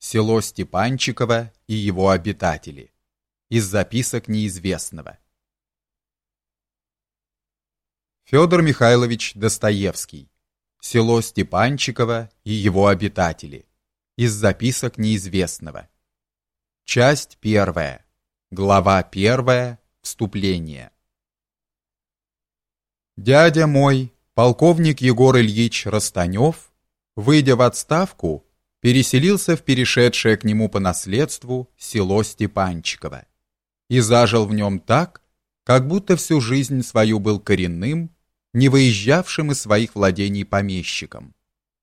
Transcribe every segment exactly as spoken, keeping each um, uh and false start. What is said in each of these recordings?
Село Степанчиково и его обитатели. Из записок неизвестного. Федор Михайлович Достоевский. Село Степанчиково и его обитатели. Из записок неизвестного. Часть первая. Глава первая. Вступление. Дядя мой, полковник Егор Ильич Растанев, выйдя в отставку, переселился в перешедшее к нему по наследству село Степанчиково и зажил в нем так, как будто всю жизнь свою был коренным, не выезжавшим из своих владений помещиком.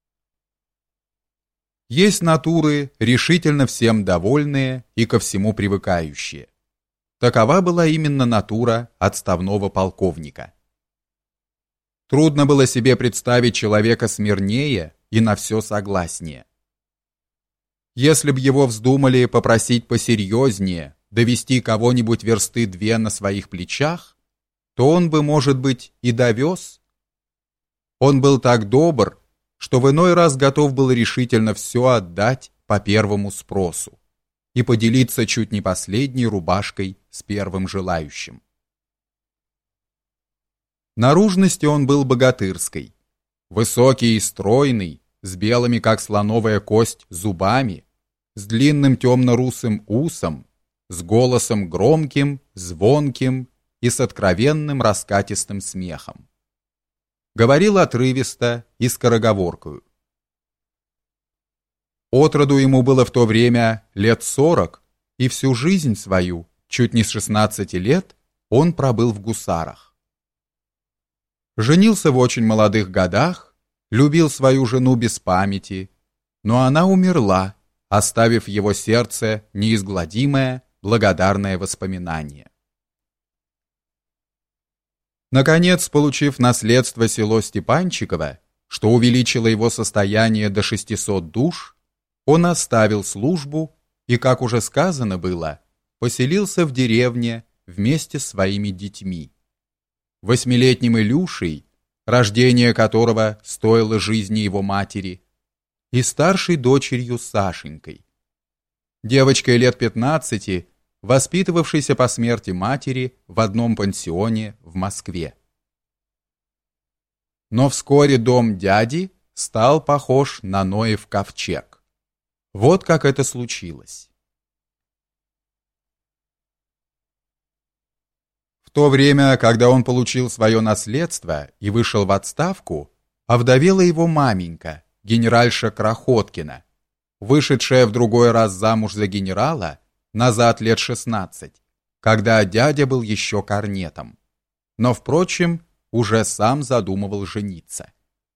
Есть натуры, решительно всем довольные и ко всему привыкающие. Такова была именно натура отставного полковника. Трудно было себе представить человека смирнее и на все согласнее. Если б его вздумали попросить посерьезнее довести кого-нибудь версты две на своих плечах, то он бы, может быть, и довез. Он был так добр, что в иной раз готов был решительно все отдать по первому спросу и поделиться чуть не последней рубашкой с первым желающим. Наружности он был богатырской, высокий и стройный, с белыми, как слоновая кость, зубами, с длинным темно-русым усом, с голосом громким, звонким и с откровенным раскатистым смехом. Говорил отрывисто и скороговоркою. Отроду ему было в то время лет сорок, и всю жизнь свою, чуть не с шестнадцати лет, он пробыл в гусарах. Женился в очень молодых годах, любил свою жену без памяти, но она умерла, оставив в его сердце неизгладимое, благодарное воспоминание. Наконец, получив наследство село Степанчиково, что увеличило его состояние до шестисот душ, он оставил службу и, как уже сказано было, поселился в деревне вместе с своими детьми. Восьмилетним Илюшей, рождение которого стоило жизни его матери, и старшей дочерью Сашенькой, девочкой лет пятнадцати, воспитывавшейся по смерти матери в одном пансионе в Москве. Но вскоре дом дяди стал похож на Ноев ковчег. Вот как это случилось. В то время, когда он получил свое наследство и вышел в отставку, овдовела его маменька, генеральша Крохоткина, вышедшая в другой раз замуж за генерала, назад лет шестнадцать, когда дядя был еще корнетом, но, впрочем, уже сам задумывал жениться.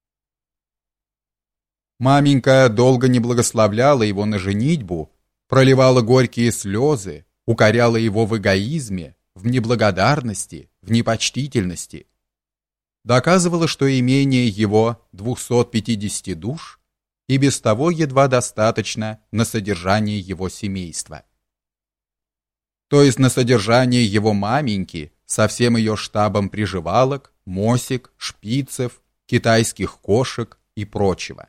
Маменька долго не благословляла его на женитьбу, проливала горькие слезы, укоряла его в эгоизме, в неблагодарности, в непочтительности. Доказывала, что имение его двухсот пятидесяти душ и без того едва достаточно на содержание его семейства. То есть на содержание его маменьки со всем ее штабом приживалок, мосек, шпицев, китайских кошек и прочего.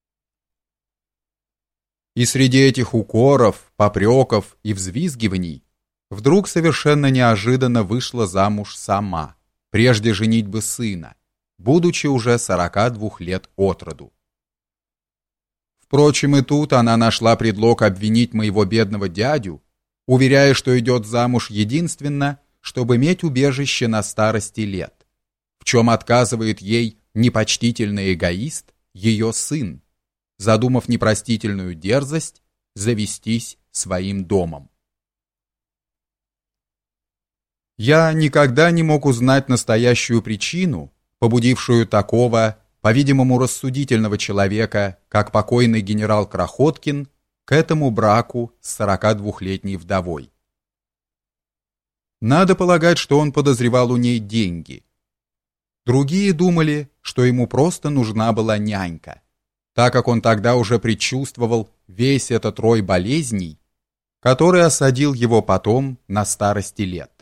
И среди этих укоров, попреков и взвизгиваний вдруг совершенно неожиданно вышла замуж сама, прежде женитьбы сына, будучи уже сорока двух лет от роду. Впрочем, и тут она нашла предлог обвинить моего бедного дядю, уверяя, что идет замуж единственно, чтобы иметь убежище на старости лет, в чем отказывает ей непочтительный эгоист, ее сын, задумав непростительную дерзость завестись своим домом. Я никогда не мог узнать настоящую причину, побудившую такого, по-видимому, рассудительного человека, как покойный генерал Крохоткин, к этому браку с сорокадвухлетней вдовой. Надо полагать, что он подозревал у ней деньги. Другие думали, что ему просто нужна была нянька, так как он тогда уже предчувствовал весь этот рой болезней, который осадил его потом на старости лет.